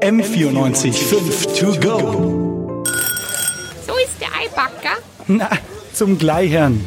M94.5 to go. So ist der Eibacker. Na, zum Gleichern.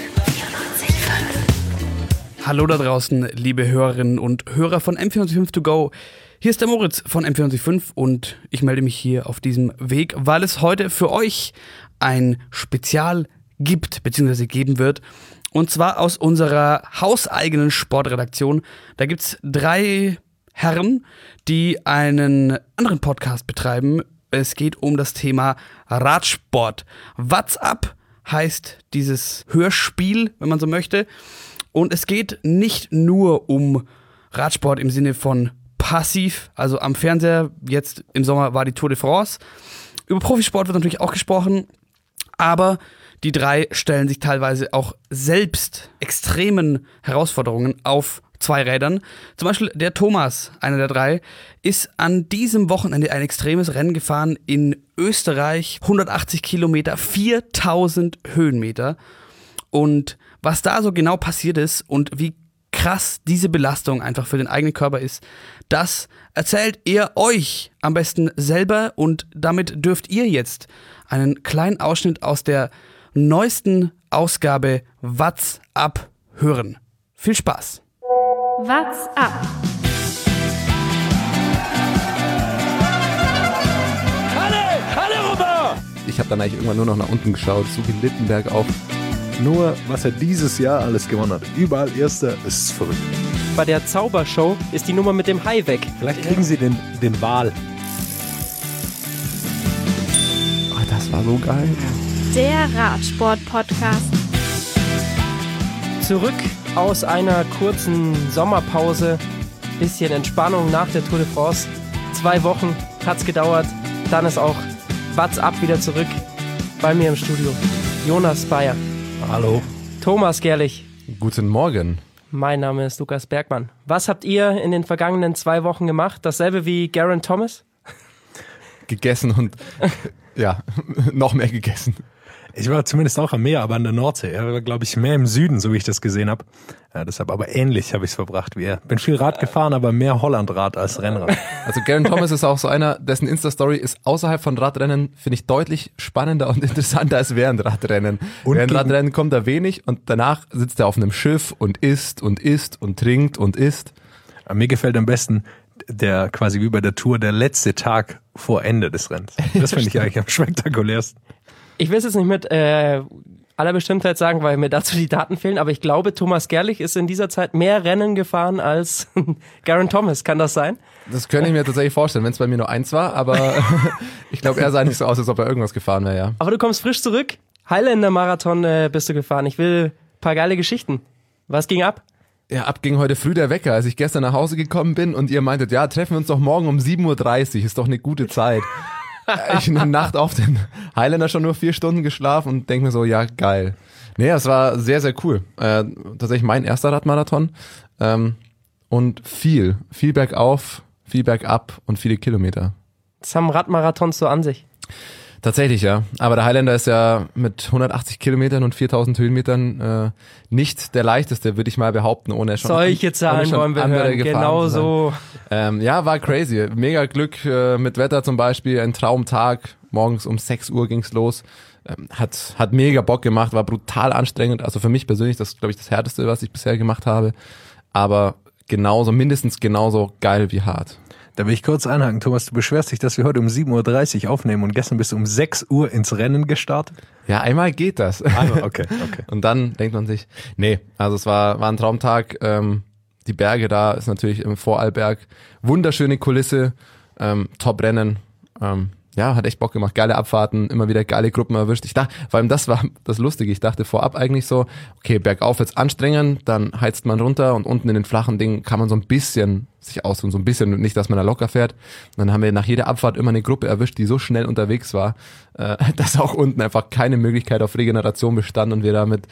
Hallo da draußen, liebe Hörerinnen und Hörer von M94.5 to go. Hier ist der Moritz von M94.5 und ich melde mich hier auf diesem Weg, weil es heute für euch ein Spezial gibt, bzw. geben wird. Und zwar aus unserer hauseigenen Sportredaktion. Da gibt's 3 Herren, die einen anderen Podcast betreiben. Es geht um das Thema Radsport. What's up heißt dieses Hörspiel, wenn man so möchte. Und es geht nicht nur um Radsport im Sinne von passiv, also am Fernseher, jetzt im Sommer war die Tour de France. Über Profisport wird natürlich auch gesprochen, aber die 3 stellen sich teilweise auch selbst extremen Herausforderungen auf 2 Rädern. Zum Beispiel der Thomas, einer der 3, ist an diesem Wochenende ein extremes Rennen gefahren in Österreich. 180 Kilometer, 4000 Höhenmeter. Und was da so genau passiert ist und wie krass diese Belastung einfach für den eigenen Körper ist, das erzählt er euch am besten selber und damit dürft ihr jetzt einen kleinen Ausschnitt aus der neuesten Ausgabe What's up hören. Viel Spaß! What's up? Halle, Robert! Ich habe dann eigentlich irgendwann nur noch nach unten geschaut, so gelitten bergauf. Nur, was er dieses Jahr alles gewonnen hat. Überall Erster, es ist verrückt. Bei der Zaubershow ist die Nummer mit dem Hai weg. Vielleicht kriegen sie den Wal. Oh, das war so geil. Der Radsport-Podcast. Zurück aus einer kurzen Sommerpause. Bisschen Entspannung nach der Tour de France. 2 Wochen hat's gedauert. Dann ist auch What's up wieder zurück bei mir im Studio. Jonas Bayer. Hallo. Thomas Gerlich. Guten Morgen. Mein Name ist Lukas Bergmann. Was habt ihr in den vergangenen 2 Wochen gemacht? Dasselbe wie Geraint Thomas? Gegessen und ja, noch mehr gegessen. Ich war zumindest auch am Meer, aber an der Nordsee. Er war, glaube ich, mehr im Süden, so wie ich das gesehen habe. Ja, deshalb aber ähnlich habe ich es verbracht wie er. Bin viel Rad gefahren, aber mehr Hollandrad als Rennrad. Also Geraint Thomas ist auch so einer, dessen Insta-Story ist außerhalb von Radrennen, finde ich, deutlich spannender und interessanter als während Radrennen. Und während Radrennen kommt er wenig und danach sitzt er auf einem Schiff und isst und isst und trinkt und isst. Mir gefällt am besten der quasi wie bei der Tour der letzte Tag vor Ende des Rennens. Das finde ich eigentlich am spektakulärsten. Ich will es jetzt nicht mit aller Bestimmtheit sagen, weil mir dazu die Daten fehlen, aber ich glaube, Thomas Gerlich ist in dieser Zeit mehr Rennen gefahren als Geraint Thomas. Kann das sein? Das könnte ich mir tatsächlich vorstellen, wenn es bei mir nur 1 war, aber ich glaube, er sah nicht so aus, als ob er irgendwas gefahren wäre, ja. Aber du kommst frisch zurück. Highländer-Marathon bist du gefahren. Ich will ein paar geile Geschichten. Was ging ab? Ja, ab ging heute früh der Wecker, als ich gestern nach Hause gekommen bin und ihr meintet, ja, treffen wir uns doch morgen um 7.30 Uhr, ist doch eine gute Zeit. Ich in der Nacht auf den Highlander schon nur 4 Stunden geschlafen und denke mir so, ja, geil. Nee, es war sehr, sehr cool. Tatsächlich mein erster Radmarathon. Und viel bergauf, viel bergab und viele Kilometer. Das haben Radmarathons so an sich. Tatsächlich, ja. Aber der Highlander ist ja mit 180 Kilometern und 4000 Höhenmetern nicht der leichteste, würde ich mal behaupten, ohne schon solche Zahlen wollen wir hören, genau so. Ja, war crazy. Mega Glück mit Wetter zum Beispiel, ein Traumtag. Morgens um 6 Uhr ging's los. Hat mega Bock gemacht, war brutal anstrengend. Also für mich persönlich, das ist, glaube ich, das Härteste, was ich bisher gemacht habe. Aber mindestens genauso geil wie hart. Da will ich kurz einhaken. Thomas, du beschwerst dich, dass wir heute um 7.30 Uhr aufnehmen und gestern bist du um 6 Uhr ins Rennen gestartet? Ja, einmal geht das. Einmal, okay. Und dann denkt man sich, nee, also es war ein Traumtag. Die Berge da ist natürlich im Vorarlberg. Wunderschöne Kulisse, Top-Rennen. Ja, hat echt Bock gemacht. Geile Abfahrten, immer wieder geile Gruppen erwischt. Ich dachte, vor allem das war das Lustige. Ich dachte vorab eigentlich so, okay, bergauf wird's anstrengend, dann heizt man runter und unten in den flachen Dingen kann man so ein bisschen sich ausruhen, so ein bisschen, nicht, dass man da locker fährt. Und dann haben wir nach jeder Abfahrt immer eine Gruppe erwischt, die so schnell unterwegs war, dass auch unten einfach keine Möglichkeit auf Regeneration bestand und wir da mit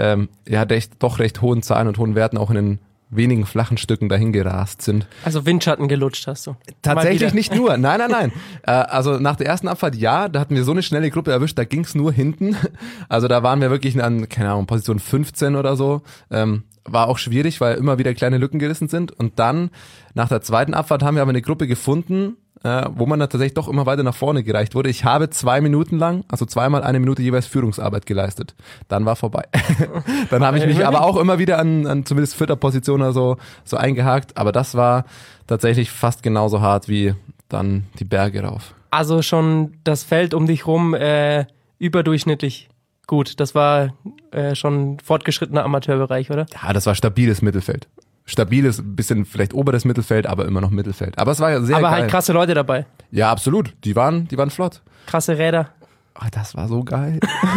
recht hohen Zahlen und hohen Werten auch in den wenigen flachen Stücken dahin gerast sind. Also Windschatten gelutscht hast du? Tatsächlich nicht nur. Nein. Also nach der ersten Abfahrt, ja, da hatten wir so eine schnelle Gruppe erwischt, da ging's nur hinten. Also da waren wir wirklich an, keine Ahnung, Position 15 oder so. War auch schwierig, weil immer wieder kleine Lücken gerissen sind. Und dann, nach der zweiten Abfahrt, haben wir aber eine Gruppe gefunden, wo man dann tatsächlich doch immer weiter nach vorne gereicht wurde. Ich habe 2 Minuten lang, also zweimal 1 Minute jeweils Führungsarbeit geleistet. Dann war vorbei. Dann habe ich mich aber auch immer wieder an zumindest 4. Position oder so eingehakt. Aber das war tatsächlich fast genauso hart wie dann die Berge rauf. Also schon das Feld um dich rum überdurchschnittlich gut. Das war schon fortgeschrittener Amateurbereich, oder? Ja, das war stabiles Mittelfeld. Stabiles, bisschen vielleicht oberes Mittelfeld, aber immer noch Mittelfeld. Aber es war ja sehr geil. Aber halt krasse Leute dabei. Ja, absolut. Die waren flott. Krasse Räder. Oh, das war so geil.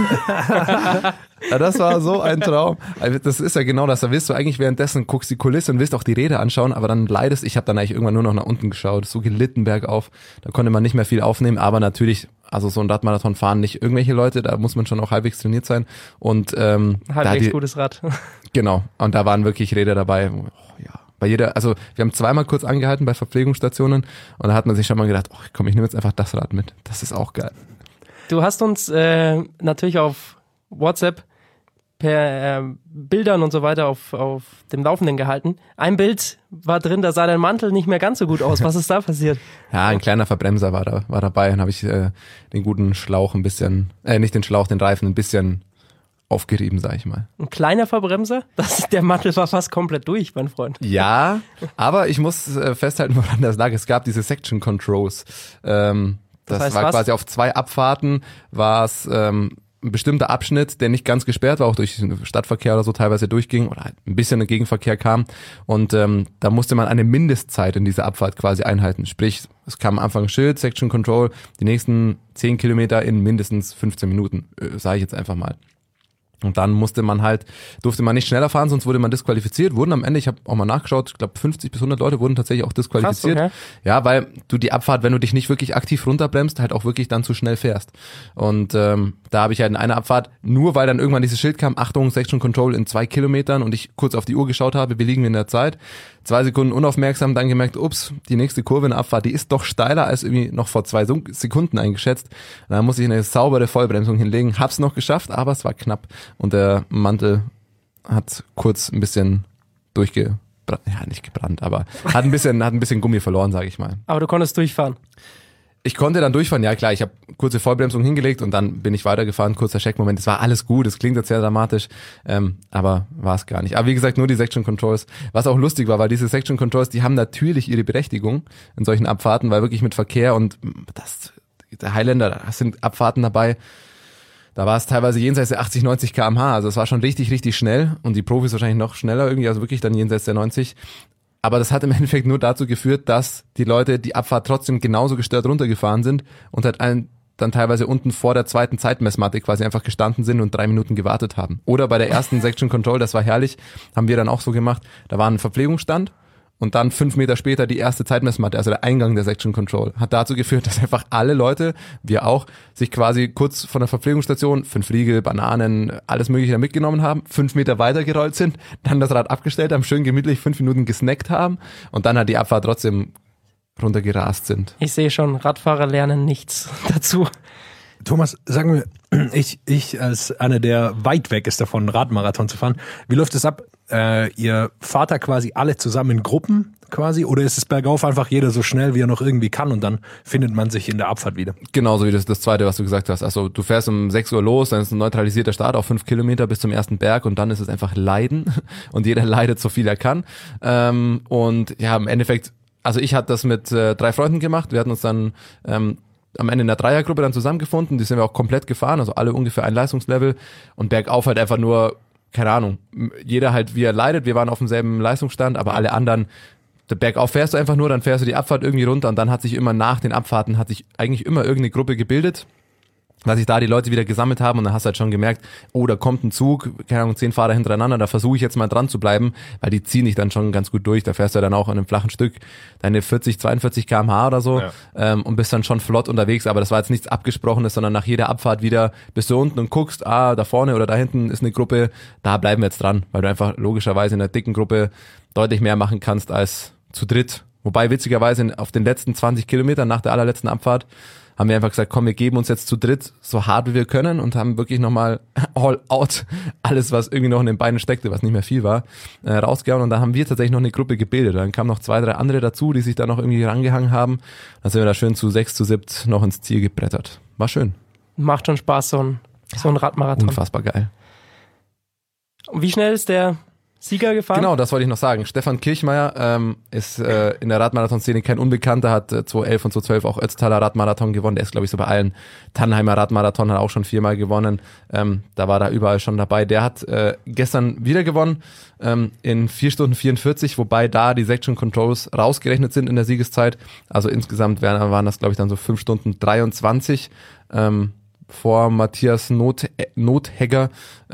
Ja, das war so ein Traum. Also das ist ja genau das. Da willst du eigentlich währenddessen, guckst die Kulisse und willst auch die Räder anschauen, aber dann leidest. Ich habe dann eigentlich irgendwann nur noch nach unten geschaut. So gelitten bergauf. Da konnte man nicht mehr viel aufnehmen, aber natürlich, also so ein Radmarathon fahren nicht irgendwelche Leute, da muss man schon auch halbwegs trainiert sein. Und halbwegs gutes Rad. Genau. Und da waren wirklich Räder dabei. Oh, ja. Bei jeder, also wir haben zweimal kurz angehalten bei Verpflegungsstationen und da hat man sich schon mal gedacht, oh komm, ich nehme jetzt einfach das Rad mit. Das ist auch geil. Du hast uns natürlich auf WhatsApp per Bildern und so weiter auf dem Laufenden gehalten. Ein Bild war drin, da sah dein Mantel nicht mehr ganz so gut aus. Was ist da passiert? Ja, ein kleiner Verbremser war dabei. Dann habe ich den guten Schlauch ein bisschen, nicht den Schlauch, den Reifen ein bisschen aufgerieben, sag ich mal. Ein kleiner Verbremser? Der Mantel war fast komplett durch, mein Freund. Ja, aber ich muss festhalten, woran das lag. Es gab diese Section Controls. Das heißt, war was? Quasi auf 2 Abfahrten war es ein bestimmter Abschnitt, der nicht ganz gesperrt war, auch durch den Stadtverkehr oder so teilweise durchging oder halt ein bisschen ein Gegenverkehr kam. Und da musste man eine Mindestzeit in dieser Abfahrt quasi einhalten. Sprich, es kam am Anfang ein Schild, Section Control, die nächsten 10 Kilometer in mindestens 15 Minuten, sage ich jetzt einfach mal. Und dann durfte man nicht schneller fahren, sonst wurde man disqualifiziert. Wurden am Ende, ich habe auch mal nachgeschaut, ich glaube 50 bis 100 Leute wurden tatsächlich auch disqualifiziert. Krass, okay. Ja, weil du die Abfahrt, wenn du dich nicht wirklich aktiv runterbremst, halt auch wirklich dann zu schnell fährst. Und da habe ich halt in einer Abfahrt, nur weil dann irgendwann dieses Schild kam, Achtung, Section Control in 2 Kilometern und ich kurz auf die Uhr geschaut habe, wie liegen wir in der Zeit, 2 Sekunden unaufmerksam, dann gemerkt, ups, die nächste Kurve in der Abfahrt, die ist doch steiler als irgendwie noch vor 2 Sekunden eingeschätzt. Da muss ich eine saubere Vollbremsung hinlegen, hab's noch geschafft, aber es war knapp. Und der Mantel hat kurz ein bisschen durchgebrannt, ja nicht gebrannt, aber hat ein bisschen Gummi verloren, sage ich mal. Aber du konntest durchfahren? Ich konnte dann durchfahren, ja klar, ich habe kurze Vollbremsung hingelegt und dann bin ich weitergefahren, kurzer Checkmoment, es war alles gut, es klingt jetzt sehr dramatisch, aber war es gar nicht. Aber wie gesagt, nur die Section Controls, was auch lustig war, weil diese Section Controls, die haben natürlich ihre Berechtigung in solchen Abfahrten, weil wirklich mit Verkehr und der Highlander, da sind Abfahrten dabei, da war es teilweise jenseits der 80, 90 km/h, also es war schon richtig, richtig schnell und die Profis wahrscheinlich noch schneller irgendwie, also wirklich dann jenseits der 90. Aber das hat im Endeffekt nur dazu geführt, dass die Leute die Abfahrt trotzdem genauso gestört runtergefahren sind und halt dann teilweise unten vor der zweiten Zeitmessmatte quasi einfach gestanden sind und 3 Minuten gewartet haben. Oder bei der ersten Section Control, das war herrlich, haben wir dann auch so gemacht, da war ein Verpflegungsstand und dann 5 Meter später die erste Zeitmessmatte, also der Eingang der Section Control, hat dazu geführt, dass einfach alle Leute, wir auch, sich quasi kurz von der Verpflegungsstation 5 Riegel, Bananen, alles mögliche da mitgenommen haben, 5 Meter weitergerollt sind, dann das Rad abgestellt haben, schön gemütlich 5 Minuten gesnackt haben und dann hat die Abfahrt trotzdem runtergerast sind. Ich sehe schon, Radfahrer lernen nichts dazu. Thomas, sagen wir, ich als einer, der weit weg ist davon, Radmarathon zu fahren, wie läuft es ab? Ihr fahrt da quasi alle zusammen in Gruppen quasi oder ist es bergauf einfach jeder so schnell, wie er noch irgendwie kann und dann findet man sich in der Abfahrt wieder? Genauso wie das Zweite, was du gesagt hast. Also du fährst um 6 Uhr los, dann ist ein neutralisierter Start auf 5 Kilometer bis zum ersten Berg und dann ist es einfach Leiden und jeder leidet so viel er kann. Und ja, im Endeffekt, also ich hatte das mit 3 Freunden gemacht, wir hatten uns dann am Ende in der Dreiergruppe dann zusammengefunden, die sind wir auch komplett gefahren, also alle ungefähr ein Leistungslevel und bergauf halt einfach nur, keine Ahnung, jeder halt wie er leidet, wir waren auf demselben Leistungsstand, aber alle anderen, bergauf fährst du einfach nur, dann fährst du die Abfahrt irgendwie runter und dann hat sich immer nach den Abfahrten, eigentlich immer irgendeine Gruppe gebildet, dass sich da die Leute wieder gesammelt haben und dann hast du halt schon gemerkt, oh, da kommt ein Zug, keine Ahnung, 10 Fahrer hintereinander, da versuche ich jetzt mal dran zu bleiben, weil die ziehen dich dann schon ganz gut durch, da fährst du dann auch an einem flachen Stück deine 40, 42 km/h oder so und bist dann schon flott unterwegs, aber das war jetzt nichts Abgesprochenes, sondern nach jeder Abfahrt wieder bist du unten und guckst, da vorne oder da hinten ist eine Gruppe, da bleiben wir jetzt dran, weil du einfach logischerweise in der dicken Gruppe deutlich mehr machen kannst als zu dritt. Wobei witzigerweise auf den letzten 20 Kilometern nach der allerletzten Abfahrt haben wir einfach gesagt, komm, wir geben uns jetzt zu dritt so hart wie wir können und haben wirklich nochmal all out alles, was irgendwie noch in den Beinen steckte, was nicht mehr viel war, rausgehauen. Und da haben wir tatsächlich noch eine Gruppe gebildet. Dann kamen noch 2, 3 andere dazu, die sich da noch irgendwie rangehangen haben. Dann sind wir da schön zu 6, zu 7 noch ins Ziel gebrettert. War schön. Macht schon Spaß, so ein Radmarathon. Unfassbar geil. Und wie schnell ist der Sieger gefahren? Genau, das wollte ich noch sagen. Stefan Kirchmeier ist in der Radmarathon-Szene kein Unbekannter, hat 2011 und 2012 auch Ötztaler Radmarathon gewonnen. Der ist, glaube ich, so bei allen. Tannheimer Radmarathon hat auch schon 4-mal gewonnen. Da war da überall schon dabei. Der hat gestern wieder gewonnen in 4 Stunden 44, wobei da die Section Controls rausgerechnet sind in der Siegeszeit. Also insgesamt waren das, glaube ich, dann so 5 Stunden 23 vor Matthias Nothegger.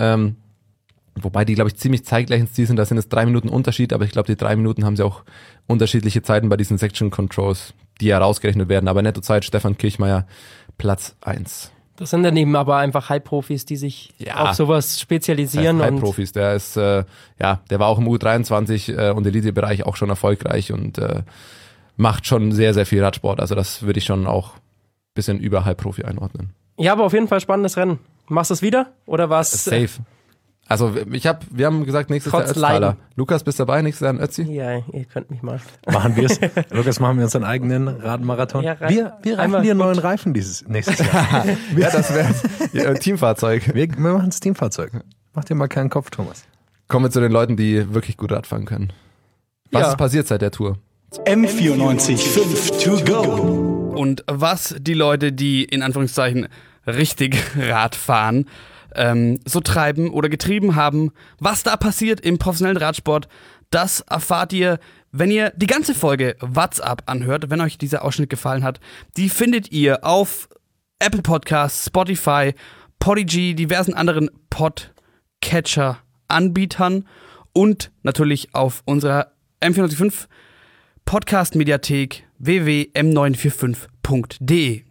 Wobei die, glaube ich, ziemlich zeitgleich ins Ziel sind. Da sind es 3 Minuten Unterschied, aber ich glaube, die 3 Minuten haben sie auch unterschiedliche Zeiten bei diesen Section Controls, die ja rausgerechnet werden. Aber Nettozeit Stefan Kirchmeier Platz 1. Das sind dann eben aber einfach Halbprofis, die sich auf sowas spezialisieren. Das heißt Halbprofis, der ist, der war auch im U23 und Elite-Bereich auch schon erfolgreich und macht schon sehr, sehr viel Radsport. Also das würde ich schon auch ein bisschen über Halbprofi einordnen. Ja, aber auf jeden Fall spannendes Rennen. Machst du es wieder? Oder was? Safe. Also wir haben gesagt, nächstes Jahr Ötztaler. Lukas, bist du dabei? Nächstes Jahr in Ötzi? Ja, ihr könnt mich mal. Machen wir es. Lukas, machen wir unseren eigenen Radmarathon. Ja, wir reifen dir einen neuen Reifen nächstes Jahr. Ja, das wäre Teamfahrzeug. Wir machen das Teamfahrzeug. Mach dir mal keinen Kopf, Thomas. Kommen wir zu den Leuten, die wirklich gut Radfahren können. Was ist passiert seit der Tour? M94.5 to go. Und was die Leute, die in Anführungszeichen richtig Rad fahren, so treiben oder getrieben haben, was da passiert im professionellen Radsport, das erfahrt ihr, wenn ihr die ganze Folge What's Up anhört. Wenn euch dieser Ausschnitt gefallen hat, die findet ihr auf Apple Podcasts, Spotify, Podigy, diversen anderen Podcatcher-Anbietern und natürlich auf unserer M495 Podcast-Mediathek www.m945.de.